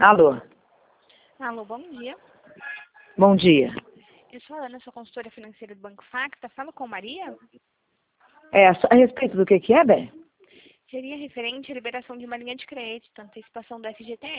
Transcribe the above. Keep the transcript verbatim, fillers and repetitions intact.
Alô, Alô, bom dia. bom dia. Eu sou a Ana, sou consultora financeira do Banco Facta. Falo com Maria? É, a a respeito do que que é, Bé? Seria referente à liberação de uma linha de crédito, antecipação do F G T S.